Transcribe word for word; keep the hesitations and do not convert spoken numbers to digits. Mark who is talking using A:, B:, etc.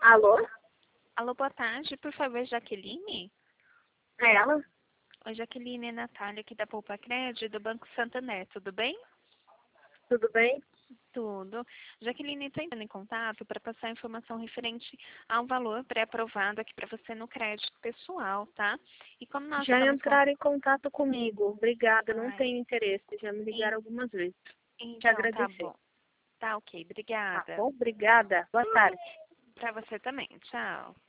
A: Alô?
B: Alô, boa tarde. Por favor, Jaqueline?
A: É ela?
B: Oi, Jaqueline, é Natália aqui da Poupa Crédito, do Banco Santander. Tudo bem?
A: Tudo bem?
B: Tudo. Jaqueline, estou entrando em contato para passar informação referente ao valor pré-aprovado aqui para você no crédito pessoal, tá? E como nós
A: Já
B: estamos com...
A: entraram em contato comigo. Obrigada, não
B: Ai,
A: tenho interesse. Já me ligaram
B: en-
A: algumas vezes. Te
B: então, tá
A: agradecer.
B: bom. Tá ok,
A: Tá
B: obrigada.
A: bom? Obrigada. Boa tarde.
B: Para você também. Tchau.